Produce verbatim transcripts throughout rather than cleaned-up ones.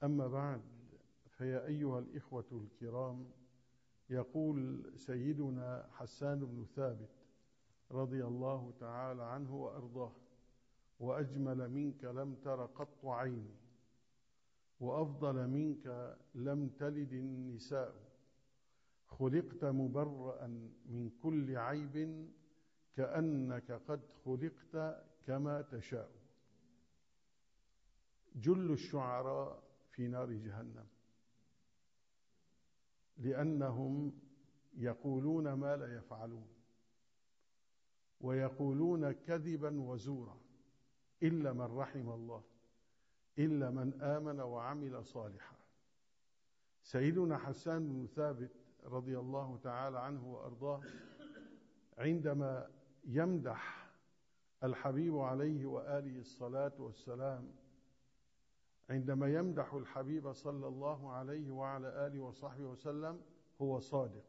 أما بعد، فيا أيها الإخوة الكرام، يقول سيدنا حسان بن ثابت رضي الله تعالى عنه وأرضاه: وأجمل منك لم تر قط عيني، وأفضل منك لم تلد النساء، خلقت مبرأ من كل عيب، كأنك قد خلقت كما تشاء. جل الشعراء في نار جهنم، لأنهم يقولون ما لا يفعلون، ويقولون كذبا وزورا، إلا من رحم الله، إلا من آمن وعمل صالحا. سيدنا حسان بن ثابت رضي الله تعالى عنه وأرضاه عندما يمدح الحبيب عليه وآله الصلاة والسلام، عندما يمدح الحبيب صلى الله عليه وعلى آله وصحبه وسلم، هو صادق،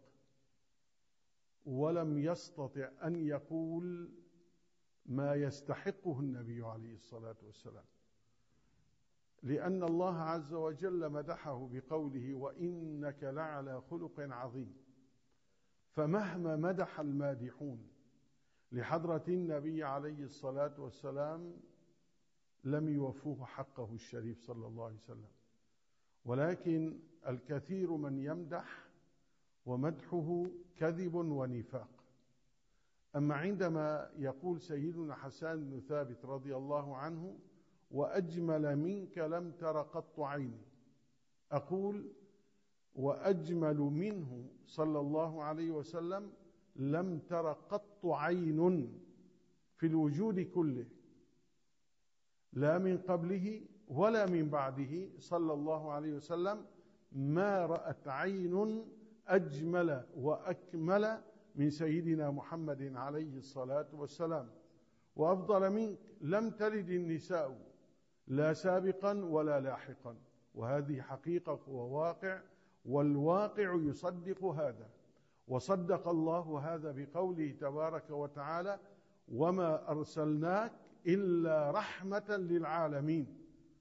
ولم يستطع أن يقول ما يستحقه النبي عليه الصلاة والسلام، لأن الله عز وجل مدحه بقوله: وإنك لعلى خلق عظيم. فمهما مدح المادحون لحضرة النبي عليه الصلاة والسلام لم يوفوه حقه الشريف صلى الله عليه وسلم، ولكن الكثير من يمدح ومدحه كذب ونفاق. أما عندما يقول سيدنا حسان بن ثابت رضي الله عنه: وأجمل منك لم تر قط عيني، أقول: وأجمل منه صلى الله عليه وسلم لم تر قط عين في الوجود كله، لا من قبله ولا من بعده صلى الله عليه وسلم، ما رأت عين أجمل وأكمل من سيدنا محمد عليه الصلاة والسلام. وأفضل منك لم تلد النساء، لا سابقا ولا لاحقا. وهذه حقيقة وواقع، والواقع يصدق هذا، وصدق الله هذا بقوله تبارك وتعالى: وما أرسلناك إلا رحمة للعالمين.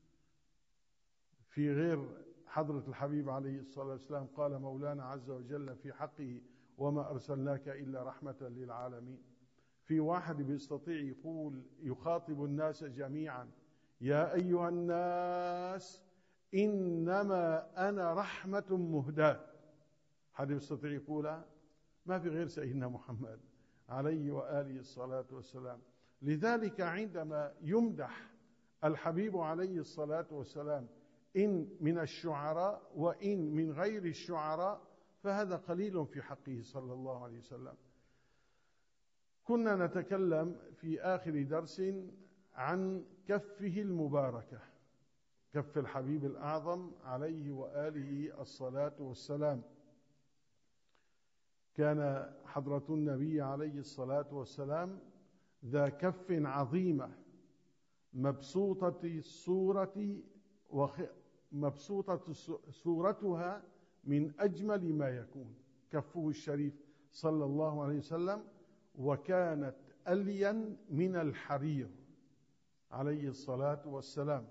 في غير حضرة الحبيب عليه الصلاة والسلام قال مولانا عز وجل في حقه: وما أرسلناك إلا رحمة للعالمين. في واحد بيستطيع يقول يخاطب الناس جميعا: يا أيها الناس إنما أنا رحمة مهداة. حد يستطيع يقولها؟ ما في غير سيدنا محمد عليه وآله الصلاة والسلام. لذلك عندما يمدح الحبيب عليه الصلاة والسلام، إن من الشعراء وإن من غير الشعراء، فهذا قليل في حقه صلى الله عليه وسلم. كنا نتكلم في آخر درس عن كفه المباركة، كف الحبيب الأعظم عليه وآله الصلاة والسلام. كان حضرة النبي عليه الصلاة والسلام ذا كف عظيمة، مبسوطة الصورة مبسوطة صورتها من أجمل ما يكون، كفه الشريف صلى الله عليه وسلم، وكانت ألين من الحرير عليه الصلاة والسلام.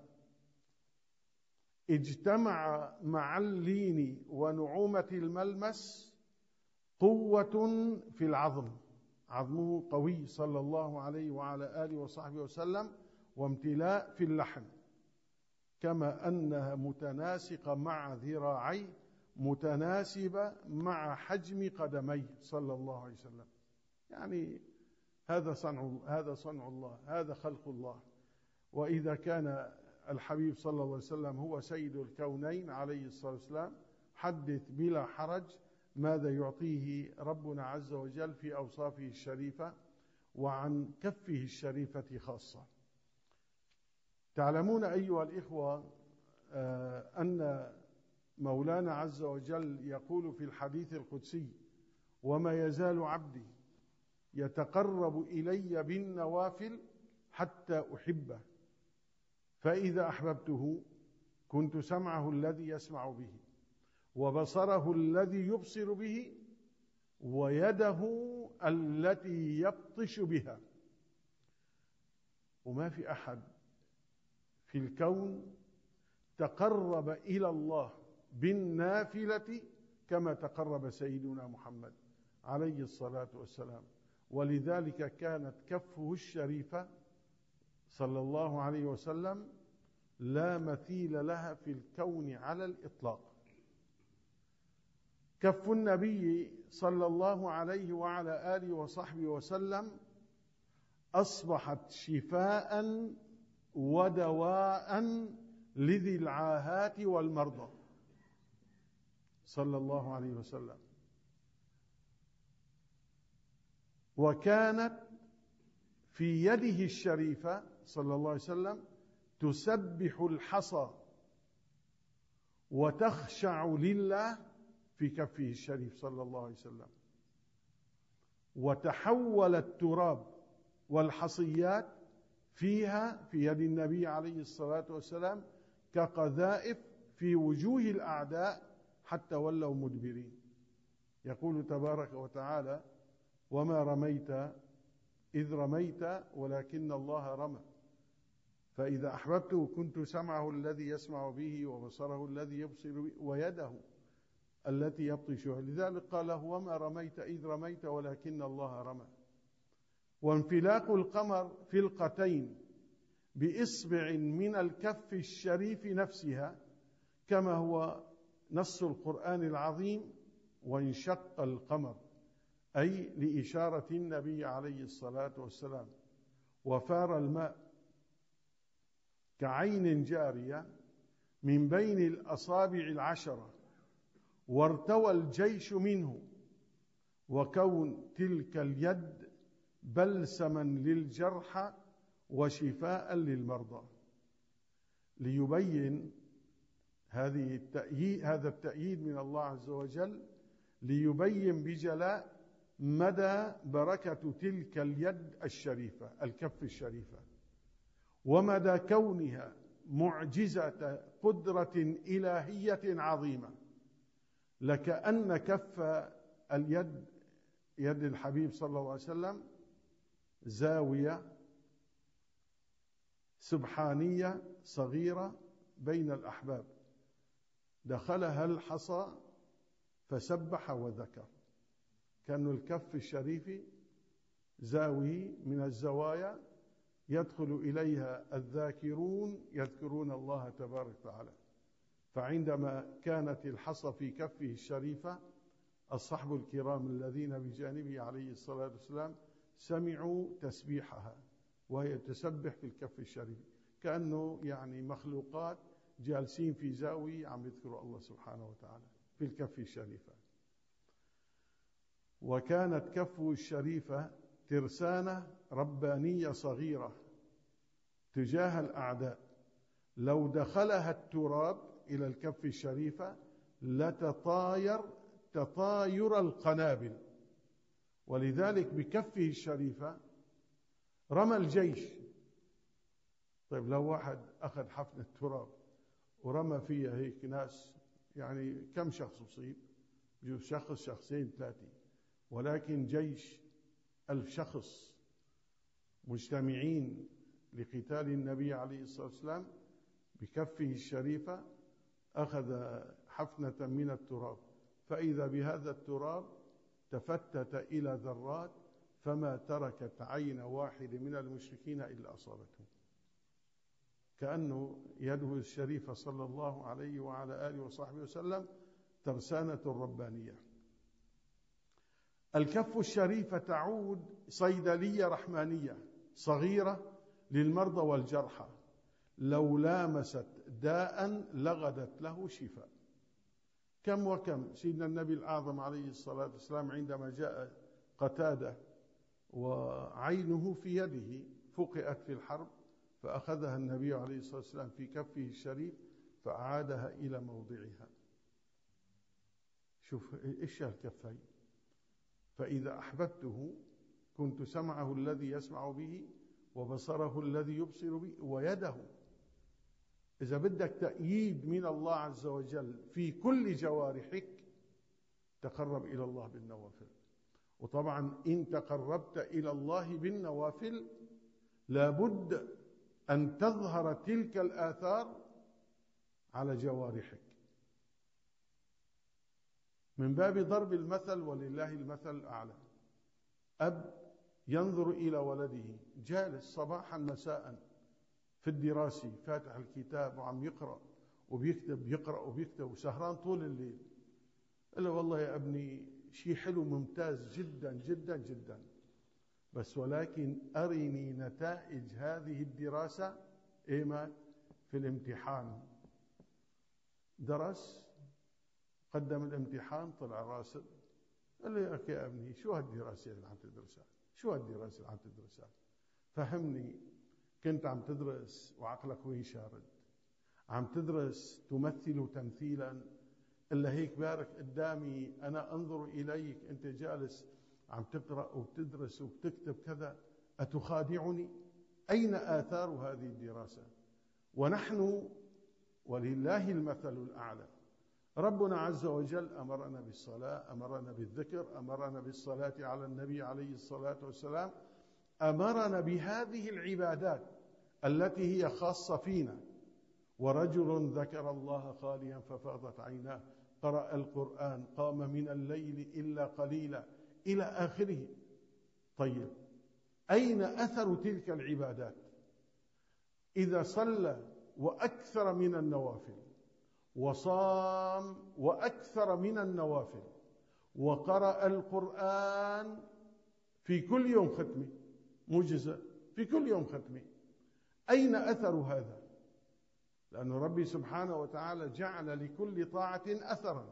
اجتمع مع اللين ونعومة الملمس قوة في العظم، عظمه قوي صلى الله عليه وعلى آله وصحبه وسلم، وامتلاء في اللحم، كما أنها متناسقة مع ذراعيه، متناسبة مع حجم قدميه صلى الله عليه وسلم. يعني هذا صنع هذا صنع الله، هذا خلق الله. وإذا كان الحبيب صلى الله عليه وسلم هو سيد الكونين عليه الصلاة والسلام، حدث بلا حرج ماذا يعطيه ربنا عز وجل في أوصافه الشريفة وعن كفه الشريفة خاصة. تعلمون أيها الإخوة أن مولانا عز وجل يقول في الحديث القدسي: وما يزال عبدي يتقرب إلي بالنوافل حتى أحبه، فإذا أحببته كنت سمعه الذي يسمع به، وبصره الذي يبصر به، ويده التي يبطش بها. وما في أحد في الكون تقرب إلى الله بالنافلة كما تقرب سيدنا محمد عليه الصلاة والسلام. ولذلك كانت كفه الشريفة صلى الله عليه وسلم لا مثيل لها في الكون على الإطلاق. كف النبي صلى الله عليه وعلى آله وصحبه وسلم أصبحت شفاء ودواء لذي العاهات والمرضى صلى الله عليه وسلم. وكانت في يده الشريفة صلى الله عليه وسلم تسبح الحصى وتخشع لله في كفه الشريف صلى الله عليه وسلم. وتحول التراب والحصيات فيها في يد النبي عليه الصلاة والسلام كقذائف في وجوه الأعداء حتى ولوا مدبرين. يقول تبارك وتعالى: وما رميت إذ رميت ولكن الله رمى فإذا أحببته كنت سمعه الذي يسمع به وبصره الذي يبصر به ويده التي يبطش بها. لذلك قال: وما رميت إذ رميت ولكن الله رمى. وانفلاق القمر فلقتين بإصبع من الكف الشريف نفسها كما هو نص القرآن العظيم: وانشق القمر، أي لإشارة النبي عليه الصلاة والسلام. وفار الماء كعين جارية من بين الأصابع العشرة وارتوى الجيش منه. وكون تلك اليد بلسما للجرحى وشفاء للمرضى. ليبين هذه التأييد هذا التأييد من الله عز وجل، ليبين بجلاء مدى بركة تلك اليد الشريفة الكف الشريفة، ومدى كونها معجزة قدرة إلهية عظيمة. لكأن كف اليد يد الحبيب صلى الله عليه وسلم زاوية سبحانية صغيرة بين الأحباب، دخلها الحصى فسبح وذكر. كأن الكف الشريف زاوية من الزوايا يدخل إليها الذاكرون يذكرون الله تبارك وتعالى. فعندما كانت الحصى في كفه الشريفة الصحب الكرام الذين بجانبه عليه الصلاة والسلام سمعوا تسبيحها وهي تسبح في الكف الشريف، كأنه يعني مخلوقات جالسين في زاوية عم يذكروا الله سبحانه وتعالى في الكف الشريفة. وكانت كفه الشريفة ترسانة ربانية صغيرة تجاه الأعداء، لو دخلها التراب إلى الكف الشريفة لتطاير تطاير القنابل. ولذلك بكفه الشريفة رمى الجيش. طيب لو واحد أخذ حفنة تراب ورمى فيها هيك ناس، يعني كم شخص أصيب؟ يجوز شخص شخصين ثلاثة، ولكن جيش ألف شخص مجتمعين لقتال النبي عليه الصلاة والسلام بكفه الشريفة أخذ حفنة من التراب، فإذا بهذا التراب تفتت إلى ذرات فما تركت عين واحد من المشركين إلا أصابته. كأنه يده الشريفة صلى الله عليه وعلى آله وصحبه وسلم ترسانة ربانية. الكف الشريفة تعود صيدلية رحمانية صغيرة للمرضى والجرحى، لو لامست داء لغدت له شفاء. كم وكم سيدنا النبي الأعظم عليه الصلاة والسلام عندما جاء قتادة وعينه في يده فقئت في الحرب، فأخذها النبي عليه الصلاة والسلام في كفه الشريف فأعادها إلى موضعها. شوف إيش الكفين. فإذا أحببته كنت سمعه الذي يسمع به وبصره الذي يبصر به ويده. إذا بدك تأييد من الله عز وجل في كل جوارحك تقرب إلى الله بالنوافل. وطبعا إن تقربت إلى الله بالنوافل لابد أن تظهر تلك الآثار على جوارحك، من باب ضرب المثل، ولله المثل الأعلى. أب ينظر إلى ولده جالس صباحا مساء في الدراسة، فاتح الكتاب وعم يقرأ وبيكتب، يقرأ وبيكتب وسهران طول الليل. قال له والله يا ابني شيء حلو ممتاز جدا جدا جدا، بس ولكن أرني نتائج هذه الدراسة إيما في الامتحان. درس، قدم الامتحان، طلع راسب. قال له يا أخي يا ابني شو هالدراسة اللي عم تدرسها؟ شو هالدراسة اللي عم تدرسها؟ فهمني، كنت عم تدرس وعقلك وين شارد؟ عم تدرس تمثل تمثيلا، إلا هيك بارك قدامي أنا أنظر إليك أنت جالس عم تقرأ وتدرس وتكتب كذا، أتخادعني؟ أين آثار هذه الدراسة؟ ونحن ولله المثل الأعلى. ربنا عز وجل أمرنا بالصلاة، أمرنا بالذكر، أمرنا بالصلاة على النبي عليه الصلاة والسلام، أمرنا بهذه العبادات التي هي خاصة فينا. ورجل ذكر الله خاليا ففاضت عيناه، قرأ القرآن، قام من الليل إلا قليلا، إلى آخره. طيب أين أثر تلك العبادات؟ إذا صلى وأكثر من النوافل، وصام وأكثر من النوافل، وقرأ القرآن في كل يوم ختمة، مو جزء، في كل يوم ختمة، أين أثر هذا؟ لأن ربي سبحانه وتعالى جعل لكل طاعة أثرا.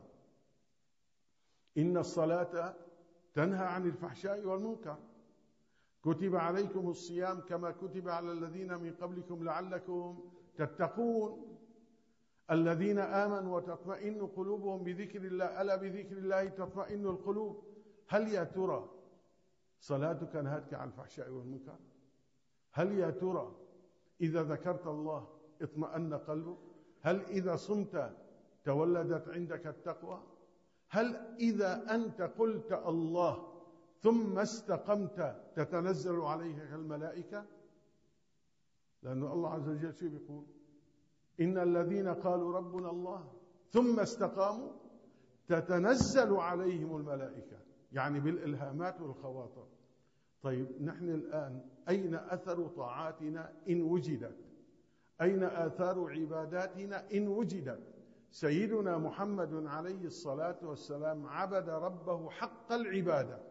إن الصلاة تنهى عن الفحشاء والمنكر، كتب عليكم الصيام كما كتب على الذين من قبلكم لعلكم تتقون، الذين آمنوا وتطمئن قلوبهم بذكر الله، ألا بذكر الله تطمئن القلوب. هل يا ترى صلاتك نهتك عن الفحشاء والمنكر؟ هل يا ترى إذا ذكرت الله اطمأن قلبك؟ هل إذا صمت تولدت عندك التقوى؟ هل إذا أنت قلت الله ثم استقمت تتنزل عليك الملائكة؟ لأن الله عز وجل شو بيقول؟ إن الذين قالوا ربنا الله ثم استقاموا تتنزل عليهم الملائكة، يعني بالإلهامات والخواطر. طيب نحن الآن أين أثر طاعاتنا إن وجدت؟ أين آثار عباداتنا إن وجدت؟ سيدنا محمد عليه الصلاة والسلام عبد ربه حق العبادة،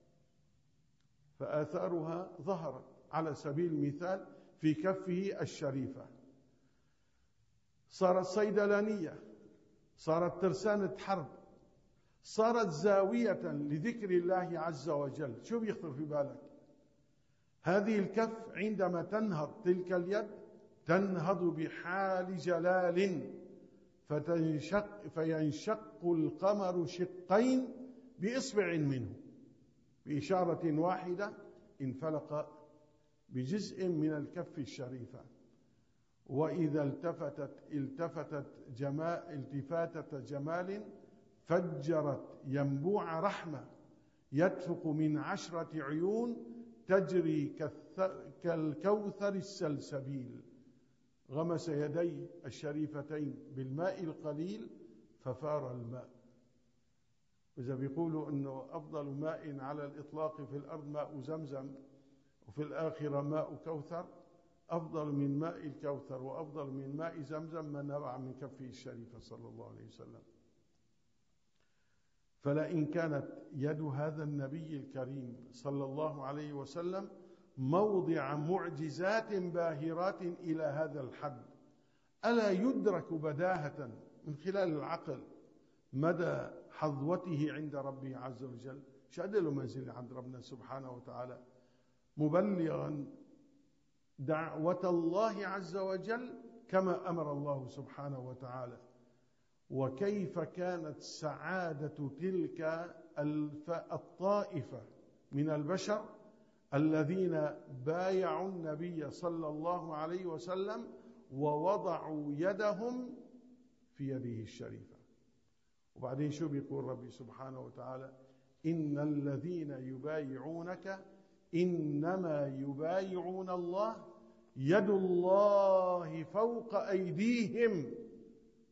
فآثارها ظهرت. على سبيل المثال في كفه الشريفة صارت صيدلانية، صارت ترسانة حرب، صارت زاوية لذكر الله عز وجل. شو بيخطر في بالك؟ هذه الكف عندما تنهض تلك اليد تنهض بحال جلال، فتنشق فينشق القمر شقين بإصبع منه، بإشارة واحدة انفلق بجزء من الكف الشريفة. وإذا التفتت التفتت جمال التفاتة جمال فجرت ينبوع رحمة، يدفق من عشرة عيون تجري كالكوثر السلسبيل. غمس يديه الشريفتين بالماء القليل ففار الماء. إذا بيقولوا أنه أفضل ماء على الإطلاق في الأرض ماء زمزم، وفي الآخرة ماء كوثر، أفضل من ماء الكوثر وأفضل من ماء زمزم ما نبع من كفه الشريفة صلى الله عليه وسلم. فلئن كانت يد هذا النبي الكريم صلى الله عليه وسلم موضع معجزات باهرات إلى هذا الحد، ألا يدرك بداهة من خلال العقل مدى حظوته عند ربه عز وجل؟ شهد له منزل عند ربنا سبحانه وتعالى، مبلغا دعوة الله عز وجل كما أمر الله سبحانه وتعالى. وكيف كانت سعادة تلك الطائفة من البشر الذين بايعوا النبي صلى الله عليه وسلم ووضعوا يدهم في يده الشريفة. وبعدين شو بيقول ربي سبحانه وتعالى؟ إن الذين يبايعونك إنما يبايعون الله يد الله فوق أيديهم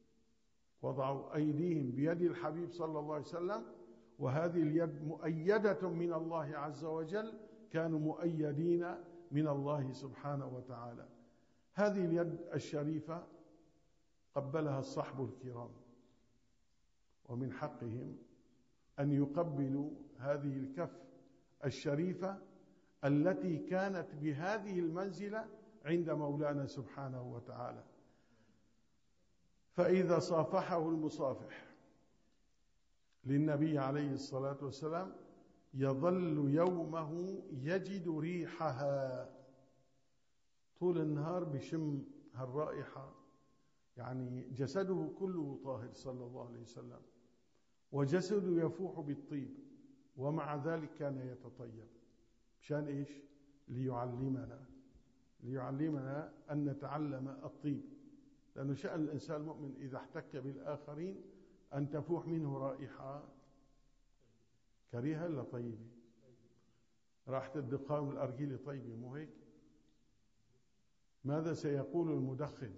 وضعوا أيديهم بيد الحبيب صلى الله عليه وسلم، وهذه اليد مؤيدة من الله عز وجل، كانوا مؤيدين من الله سبحانه وتعالى. هذه اليد الشريفة قبلها الصحب الكرام، ومن حقهم أن يقبلوا هذه الكف الشريفة التي كانت بهذه المنزلة عند مولانا سبحانه وتعالى. فإذا صافحه المصافح للنبي عليه الصلاة والسلام يظل يومه يجد ريحها، طول النهار بشم هالرائحة، يعني جسده كله طاهر صلى الله عليه وسلم، وجسده يفوح بالطيب، ومع ذلك كان يتطيب. مشان إيش؟ ليعلمنا ليعلمنا أن نتعلم الطيب، لأنه شأن الإنسان المؤمن إذا احتك بالآخرين أن تفوح منه رائحة كريهة ولا طيبة؟ رائحة الدخان والأرجيل طيبة، مو هيك؟ ماذا سيقول المدخن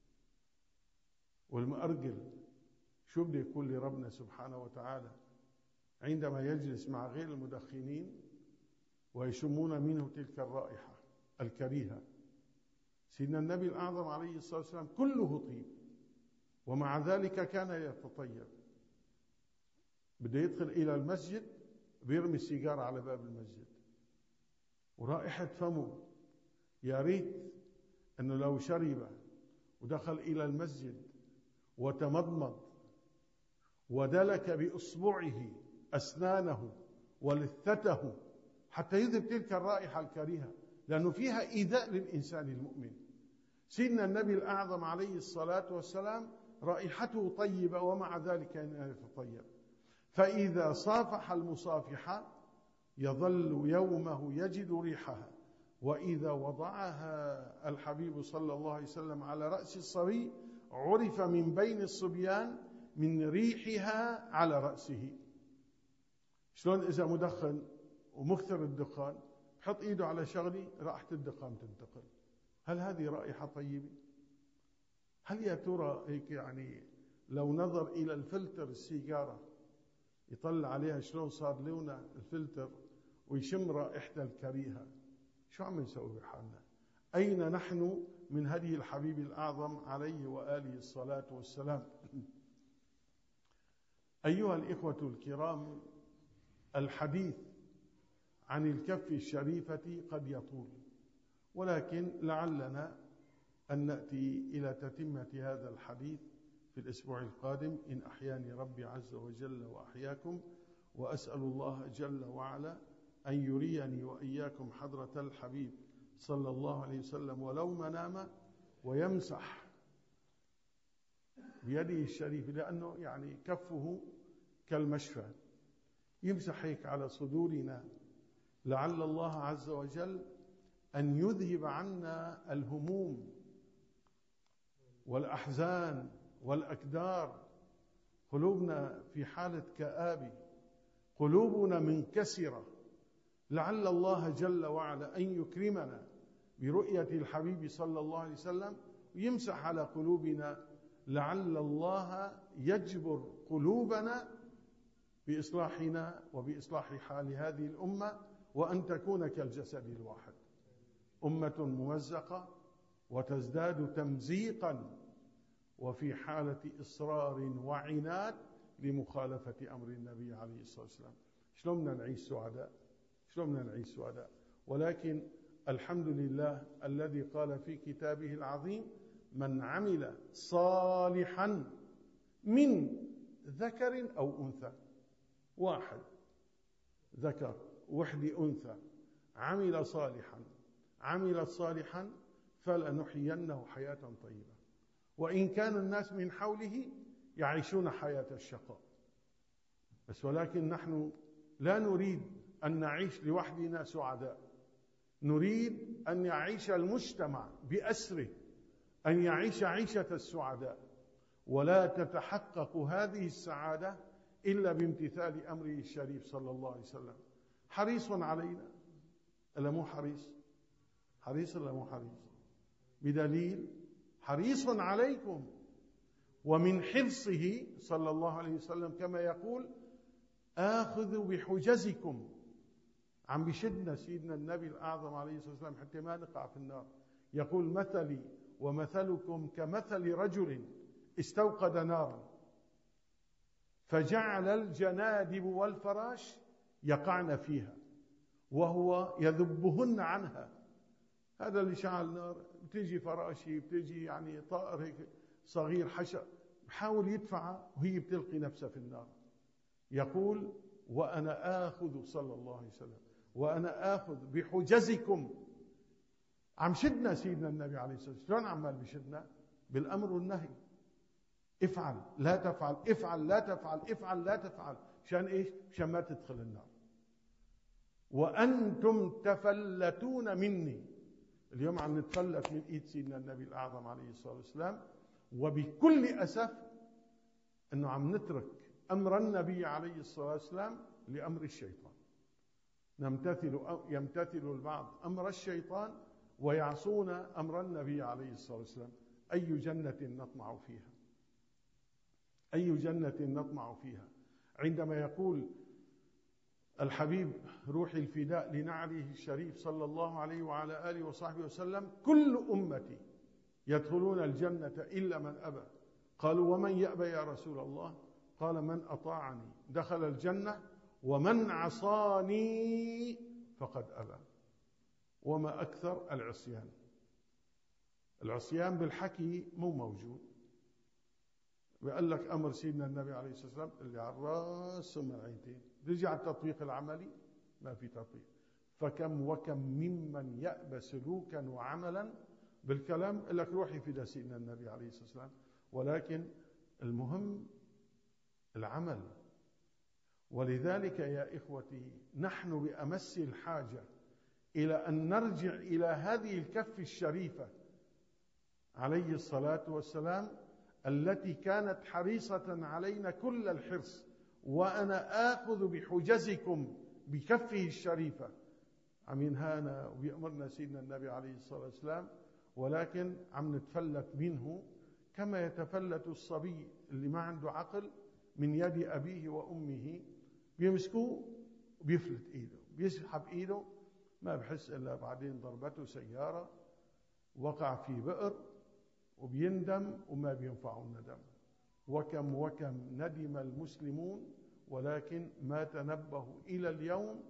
والمأرجل؟ شو بده يقول لربنا سبحانه وتعالى عندما يجلس مع غير المدخنين ويشمون منه تلك الرائحة الكريهة؟ سيدنا النبي الأعظم عليه الصلاة والسلام كله طيب، ومع ذلك كان يتطيب. بده يدخل إلى المسجد بيرمي السيجارة على باب المسجد، ورائحة فمه يا ريت أنه لو شرب ودخل إلى المسجد وتمضمض ودلك بإصبعه أسنانه ولثته حتى يذهب تلك الرائحة الكريهة، لأنه فيها إيذاء للإنسان المؤمن. سيدنا النبي الأعظم عليه الصلاة والسلام رائحته طيبة، ومع ذلك كان يتطيب. فإذا صافح المصافحة يظل يومه يجد ريحها، وإذا وضعها الحبيب صلى الله عليه وسلم على رأس الصبي عرف من بين الصبيان من ريحها على رأسه. شلون إذا مدخن ومكثر الدخان حط إيده على شغلي رائحة الدخان تنتقل؟ هل هذه رائحة طيبة؟ هل يا ترى هيك يعني لو نظر إلى الفلتر السيجارة يطلع عليها شلون صار لونها الفلتر ويشم رائحتها الكريهة، شو عم نسوي بحالنا؟ أين نحن من هدي الحبيب الأعظم عليه وآله الصلاة والسلام؟ أيها الإخوة الكرام، الحديث عن الكف الشريفة قد يطول، ولكن لعلنا أن نأتي إلى تتمة هذا الحديث في الأسبوع القادم إن أحياني ربي عز وجل وأحياكم، وأسأل الله جل وعلا أن يريني وإياكم حضرة الحبيب صلى الله عليه وسلم ولو منام، ويمسح بيده الشريف، لأنه يعني كفه كالمشفى، يمسح هيك على صدورنا، لعل الله عز وجل أن يذهب عنا الهموم والأحزان والأكدار. قلوبنا في حالة كآبة، قلوبنا منكسرة، لعل الله جل وعلا أن يكرمنا برؤية الحبيب صلى الله عليه وسلم ويمسح على قلوبنا، لعل الله يجبر قلوبنا بإصلاحنا وبإصلاح حال هذه الأمة، وأن تكون كالجسد الواحد، أمة ممزقة وتزداد تمزيقا وفي حالة إصرار وعناد لمخالفة أمر النبي عليه الصلاة والسلام. شلون بدنا نعيش سعداء؟ شلون بدنا نعيش سعداء؟ ولكن الحمد لله الذي قال في كتابه العظيم: من عمل صالحا من ذكر أو أنثى. واحد ذكر وحدة أنثى عمل صالحا عمل صالحا فلنحيينه حياة طيبة، وإن كان الناس من حوله يعيشون حياة الشقاء، بس ولكن نحن لا نريد أن نعيش لوحدنا سعداء، نريد أن يعيش المجتمع بأسره، أن يعيش عيشة السعداء، ولا تتحقق هذه السعادة إلا بامتثال أمره الشريف صلى الله عليه وسلم. حريص علينا ألا مو حريص؟ حريص ألا مو حريص؟ بدليل حريص عليكم ومن حرصه صلى الله عليه وسلم كما يقول آخذ بحجزكم، عم بشدنا سيدنا النبي الأعظم عليه الصلاة والسلام حتى ما نقع في النار. يقول مثلي ومثلكم كمثل رجل استوقد نارا فجعل الجنادب والفراش يقعن فيها وهو يذبهن عنها. هذا اللي شعل نار، بتيجي فراشي، بتيجي يعني طائر هيك صغير حشر بحاول يدفعها وهي بتلقي نفسها في النار. يقول وأنا آخذ صلى الله عليه وسلم وأنا آخذ بحجزكم. عم شدنا سيدنا النبي عليه الصلاة والسلام. شلون عمال بشدنا؟ بالأمر والنهي. افعل لا تفعل، افعل لا تفعل، افعل لا تفعل. مشان ايش؟ مشان ما تدخل النار. وأنتم تفلتون مني. اليوم عم نتفلت من ايد سيدنا النبي الأعظم عليه الصلاة والسلام، وبكل أسف انه عم نترك أمر النبي عليه الصلاة والسلام لأمر الشيطان. نمتثل يمتثل البعض أمر الشيطان ويعصون أمر النبي عليه الصلاة والسلام. أي جنة نطمع فيها، أي جنة نطمع فيها. عندما يقول الحبيب روحي الفداء لنعله الشريف صلى الله عليه وعلى آله وصحبه وسلم كل أمتي يدخلون الجنة إلا من أبى. قالوا ومن يأبى يا رسول الله؟ قال من أطاعني دخل الجنة ومن عصاني فقد أبى. وما أكثر العصيان. العصيان بالحكي مو موجود. بيقول لك أمر سيدنا النبي عليه الصلاة والسلام اللي على الرأس ثم العينتين. بيجي على التطبيق العملي ما في تطبيق. فكم وكم ممن يأبى سلوكا وعملا بالكلام يقول لك روحي في سيدنا النبي عليه الصلاة والسلام. ولكن المهم العمل. ولذلك يا إخوتي نحن بأمس الحاجة إلى أن نرجع إلى هذه الكف الشريفة عليه الصلاة والسلام التي كانت حريصة علينا كل الحرص. وأنا آخذ بحجزكم بكفه الشريفة. عم ينهانا وبيأمرنا سيدنا النبي عليه الصلاة والسلام، ولكن عم نتفلت منه كما يتفلت الصبي اللي ما عنده عقل من يد أبيه وأمه. بيمسكوه وبيفلت إيده، بيسحب إيده، ما بحس إلا بعدين ضربته سيارة، وقع في بئر، وبيندم وما بينفعه الندم. وكم وكم ندم المسلمون ولكن ما تنبهوا إلى اليوم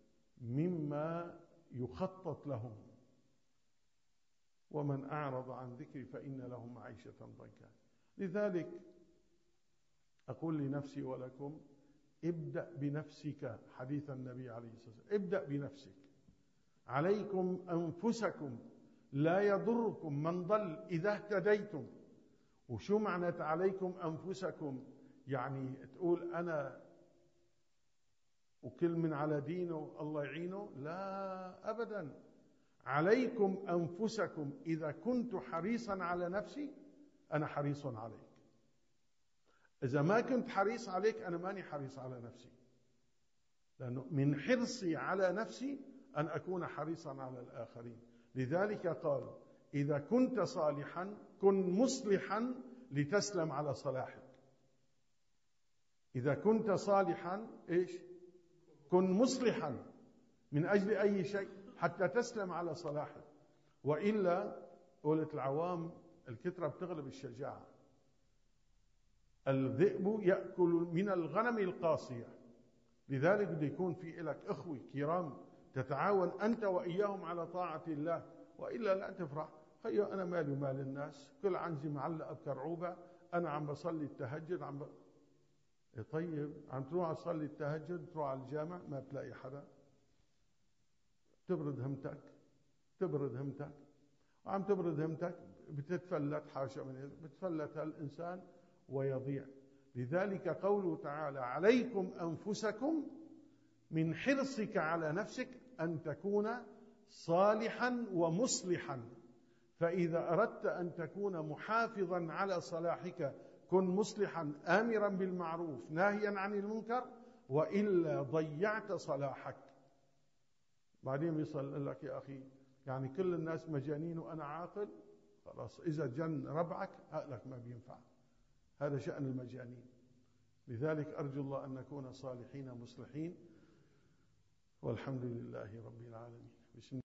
مما يخطط لهم. ومن أعرض عن ذكري فإن له معيشة ضنكا. لذلك أقول لنفسي ولكم ابدأ بنفسك. حديث النبي عليه الصلاة والسلام ابدأ بنفسك. عليكم أنفسكم لا يضركم من ضل إذا اهتديتم. وشو معنى عليكم أنفسكم؟ يعني تقول أنا وكل من على دينه الله يعينه؟ لا أبدا. عليكم أنفسكم. إذا كنت حريصا على نفسي أنا حريص عليك. إذا ما كنت حريص عليك أنا ماني حريص على نفسي. لأنه من حرصي على نفسي أن أكون حريصا على الآخرين. لذلك قال إذا كنت صالحا كن مصلحا لتسلم على صلاحك. إذا كنت صالحا إيش؟ كن مصلحا من أجل أي شيء حتى تسلم على صلاحك. وإلا قولت العوام الكثرة بتغلب الشجاعة. الذئب يأكل من الغنم القاصية. لذلك بده يكون في لك إخوة كرام تتعاون أنت وإياهم على طاعة الله. وإلا لا تفرح. خيو أنا مالي ومال الناس، كل عنزي معلقة بكرعوبة، أنا عم بصلي التهجد عم ب... طيب عم تروح تصلي التهجد، تروح على الجامع ما بتلاقي حدا. تبرد همتك تبرد همتك وعم تبرد همتك بتتفلت حاشا من بتفلت هالإنسان ويضيع. لذلك قوله تعالى عليكم أنفسكم من حرصك على نفسك أن تكون صالحا ومصلحا. فإذا أردت أن تكون محافظا على صلاحك كن مصلحا آمرا بالمعروف ناهيا عن المنكر، وإلا ضيعت صلاحك. بعدين بيصل لك يا أخي يعني كل الناس مجانين وأنا عاقل. خلاص إذا جن ربعك أقلك ما بينفع. هذا شأن المجانين. لذلك أرجو الله أن نكون صالحين مصلحين، والحمد لله رب العالمين. بسم